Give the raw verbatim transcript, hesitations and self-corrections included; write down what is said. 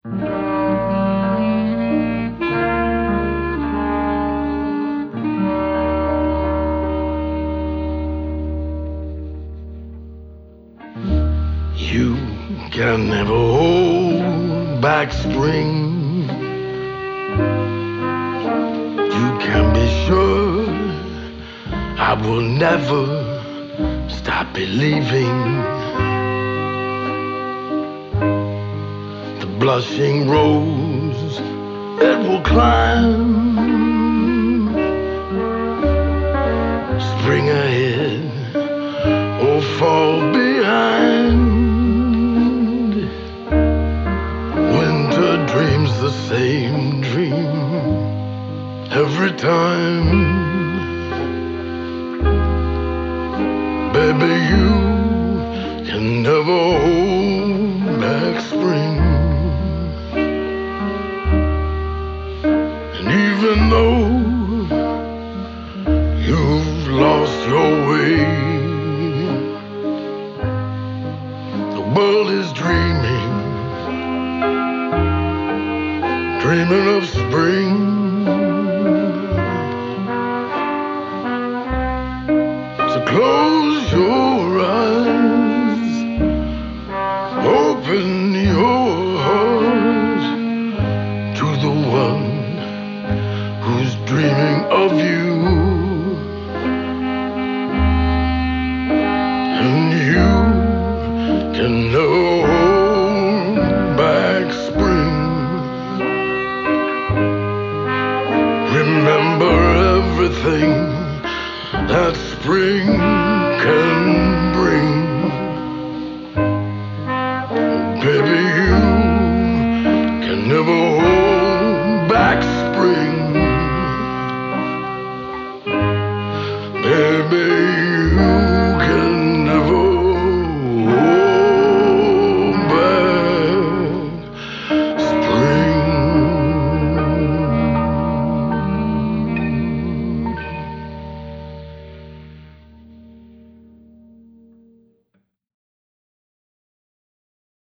You can never hold back spring. You can be sure I will never stop believing. The blushing rose, it will climb. Spring ahead or fall behind. Winter dreams the same dream every time. Baby, you can never hold back spring. And even though you've lost your way, the world is dreaming, dreaming of spring.